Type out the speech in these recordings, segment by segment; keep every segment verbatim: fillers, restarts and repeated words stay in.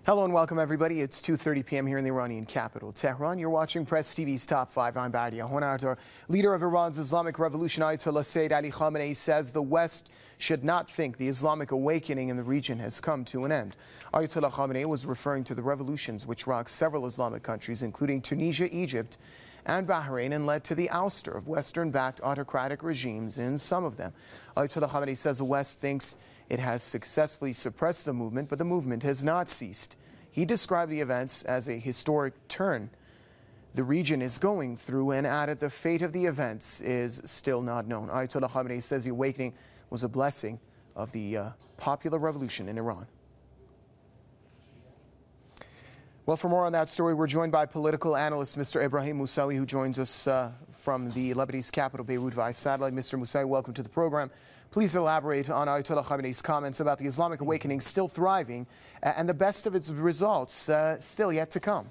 Hello and welcome, everybody. It's two thirty p m here in the Iranian capital, Tehran. You're watching Press T V's Top five. I'm Badia Honardar. Leader of Iran's Islamic Revolution, Ayatollah Sayyid Ali Khamenei, says the West should not think the Islamic awakening in the region has come to an end. Ayatollah Khamenei was referring to the revolutions which rocked several Islamic countries, including Tunisia, Egypt, and Bahrain, and led to the ouster of Western-backed autocratic regimes in some of them. Ayatollah Khamenei says the West thinks it has successfully suppressed the movement, but the movement has not ceased. He described the events as a historic turn the region is going through and added the fate of the events is still not known. Ayatollah Khamenei says the awakening was a blessing of the uh, popular revolution in Iran. Well, for more on that story, we're joined by political analyst Mister Ebrahim Moussaoui, who joins us uh, from the Lebanese capital, Beirut, via satellite. Mister Moussaoui, welcome to the program. Please elaborate on Ayatollah Khamenei's comments about the Islamic awakening still thriving uh, and the best of its results uh, still yet to come.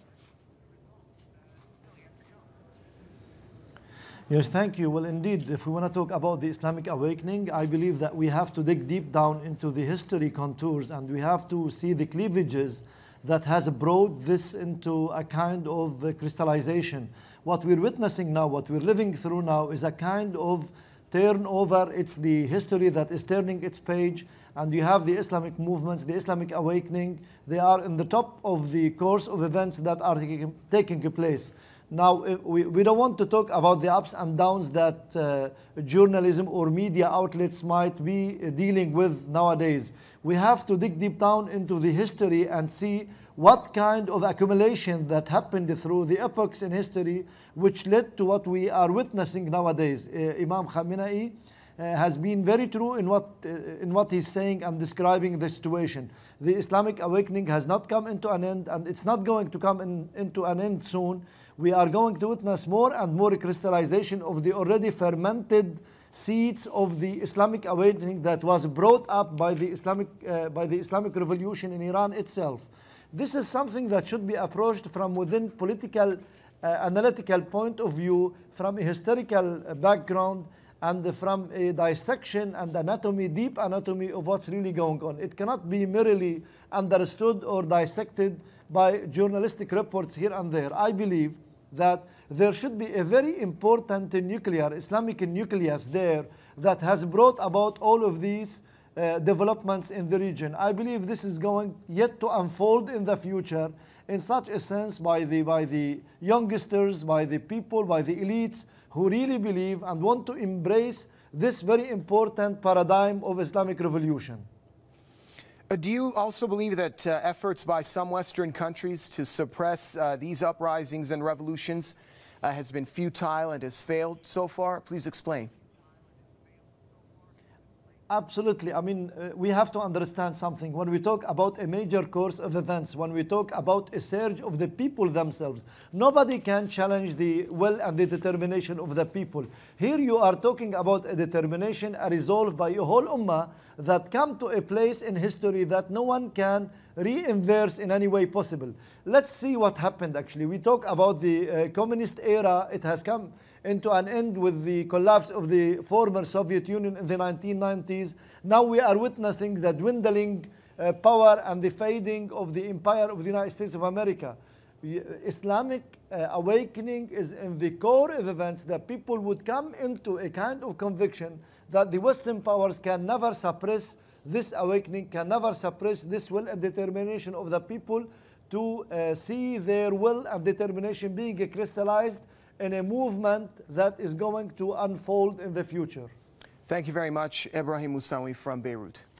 Yes, thank you. Well, indeed, if we want to talk about the Islamic awakening, I believe that we have to dig deep down into the history contours, and we have to see the cleavages that has brought this into a kind of uh, crystallization. What we're witnessing now, what we're living through now, is a kind of turnover. It's the history that is turning its page, and you have the Islamic movements, the Islamic awakening. They are in the top of the course of events that are taking, taking place. Now, we, we don't want to talk about the ups and downs that uh, journalism or media outlets might be dealing with nowadays. We have to dig deep down into the history and see what kind of accumulation that happened through the epochs in history which led to what we are witnessing nowadays. Uh, Imam Khamenei uh, has been very true in what, uh, in what he's saying and describing the situation. The Islamic awakening has not come into an end, and it's not going to come in, into an end soon. We are going to witness more and more crystallization of the already fermented seeds of the Islamic awakening that was brought up by the Islamic, uh, by the Islamic Revolution in Iran itself. This is something that should be approached from within political, uh, analytical point of view, from a historical background, and from a dissection and anatomy, deep anatomy of what's really going on. It cannot be merely understood or dissected by journalistic reports here and there. I believe that there should be a very important nuclear, Islamic nucleus there that has brought about all of these uh, developments in the region. I believe this is going yet to unfold in the future in such a sense by the, by the youngsters, by the people, by the elites who really believe and want to embrace this very important paradigm of Islamic revolution. Uh, do you also believe that uh, efforts by some Western countries to suppress uh, these uprisings and revolutions uh, has been futile and has failed so far? Please explain. Absolutely. I mean, uh, we have to understand something. When we talk about a major course of events, when we talk about a surge of the people themselves, nobody can challenge the will and the determination of the people. Here you are talking about a determination, a resolve by a whole ummah that come to a place in history that no one can re-inverse in any way possible. Let's see what happened actually. We talk about the uh, communist era. It has come into an end with the collapse of the former Soviet Union in the nineteen nineties. Now we are witnessing the dwindling uh, power and the fading of the empire of the United States of America. Islamic uh, awakening is in the core of events that people would come into a kind of conviction that the Western powers can never suppress this awakening, can never suppress this will and determination of the people to uh, see their will and determination being crystallized in a movement that is going to unfold in the future. Thank you very much, Ebrahim Moussaoui from Beirut.